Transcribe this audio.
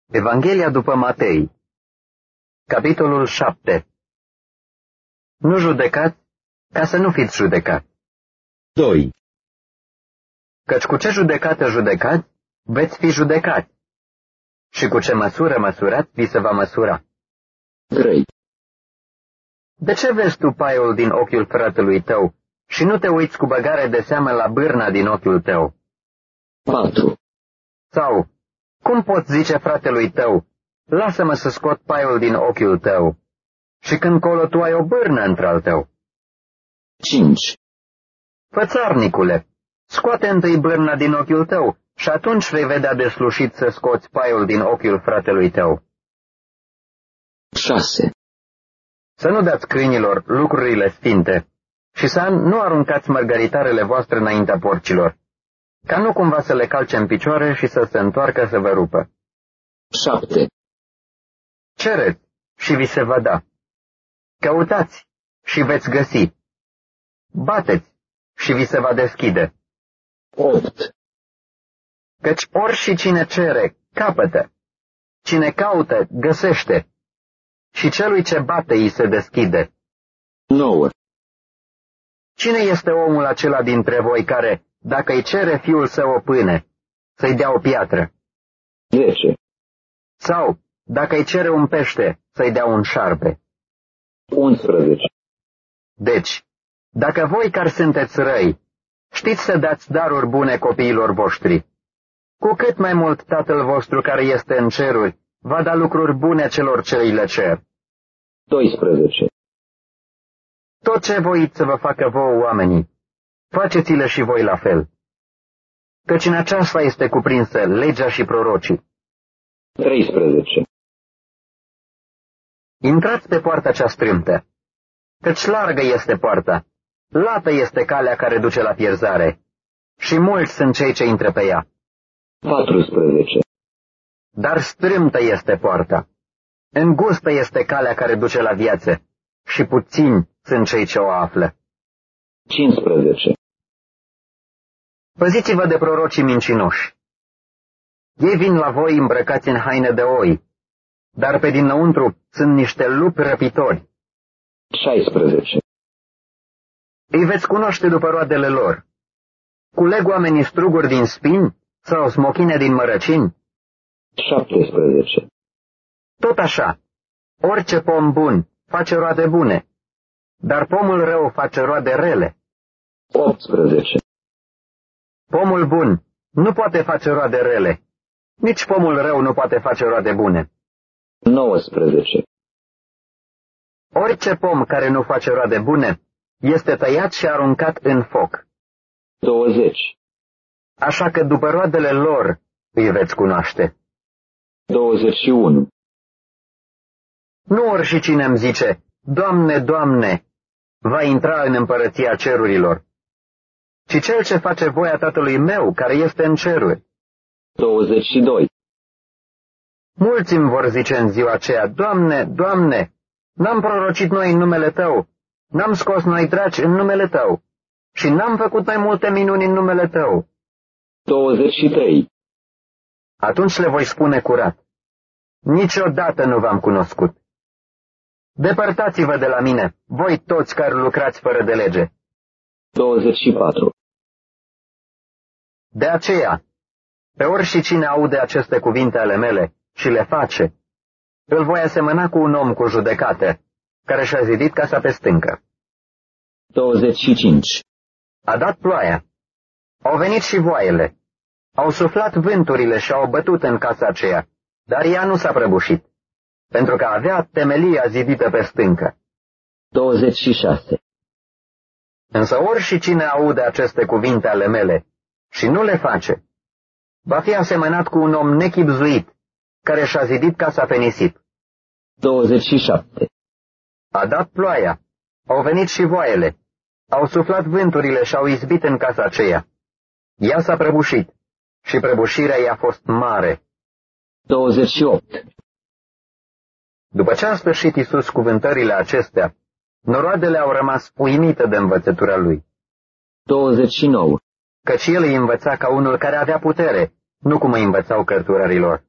Evanghelia după Matei, capitolul 7. Nu judecați, ca să nu fiți judecați. 2. Căci cu ce judecată judecați, veți fi judecați. Și cu ce măsură măsurați, vi se va măsura. 3. De ce vezi tu paiul din ochiul fratelui tău și nu te uiți cu băgare de seamă la bârna din ochiul tău? 4. Sau, cum poți zice fratelui tău, lasă-mă să scot paiul din ochiul tău, și când colo tu ai o bârnă într-al tău? 5. Fățarnicule, scoate întâi bârna din ochiul tău și atunci vei vedea deslușit să scoți paiul din ochiul fratelui tău. 6. Să nu dați câinilor lucrurile sfinte și să nu aruncați mărgăritarele voastre înaintea porcilor, ca nu cumva să le calce în picioare și să se întoarcă să vă rupă. 7. Cereți și vi se va da. Căutați și veți găsi. Bateți și vi se va deschide. 8. Căci ori și cine cere, capătă. Cine caută, găsește. Și celui ce bate îi se deschide. 9. Cine este omul acela dintre voi care, dacă îi cere fiul său o pâine, să-i dea o piatră? 10. Sau, dacă îi cere un pește, să-i dea un șarpe? 11. Deci, dacă voi care sunteți răi, știți să dați daruri bune copiilor voștri, cu cât mai mult Tatăl vostru care este în ceruri va da lucruri bune celor ce îi le cer. 12. Tot ce voiți să vă facă vouă oamenii, faceți-le și voi la fel. Căci în aceasta este cuprinsă legea și prorocii. 13. Intrați pe poarta cea strâmtă, căci largă este poarta, lată este calea care duce la pierzare, și mulți sunt cei ce intră pe ea. 14. Dar strâmtă este poarta, îngustă este calea care duce la viață, și puțini sunt cei ce o află. 15. Păziți-vă de prorocii mincinoși. Ei vin la voi îmbrăcați în haine de oi, dar pe dinăuntru sunt niște lupi răpitori. 16. Îi veți cunoaște după roadele lor. Culeg oamenii struguri din spini sau smochine din mărăcini? 17. Tot așa, orice pom bun face roade bune, dar pomul rău face roade rele. 18. Pomul bun nu poate face roade rele, nici pomul rău nu poate face roade bune. 19. Orice pom care nu face roade bune este tăiat și aruncat în foc. 20. Așa că după roadele lor îi veți cunoaște. 21. Nu oricine îmi zice, Doamne, Doamne, va intra în împărăția cerurilor, ci cel ce face voia Tatălui meu care este în ceruri. 22. Mulți îmi vor zice în ziua aceea, Doamne, Doamne, n-am prorocit noi în numele Tău, n-am scos noi draci în numele Tău și n-am făcut mai multe minuni în numele Tău. 23. Atunci le voi spune curat, niciodată nu v-am cunoscut. Depărtați-vă de la mine, voi toți care lucrați fără de lege. 24. De aceea, pe oricine aude aceste cuvinte ale mele și le face, îl voi asemăna cu un om cu judecată, care și-a zidit casa pe stâncă. 25. A dat ploaia, au venit și voaiele, au suflat vânturile și au bătut în casa aceea, dar ea nu s-a prăbușit, pentru că avea temelia zidită pe stâncă. 26. Însă oricine aude aceste cuvinte ale mele și nu le face, va fi asemănat cu un om nechibzuit, care și-a zidit casa pe nisip. 27. A dat ploaia, au venit și voaiele, au suflat vânturile și au izbit în casa aceea. Ea s-a prăbușit și prăbușirea i-a fost mare. 28. După ce a sfârșit Iisus cuvântările acestea, noroadele au rămas uimite de învățătura lui. 29. Căci el îi învăța ca unul care avea putere, nu cum îi învățau cărturarilor.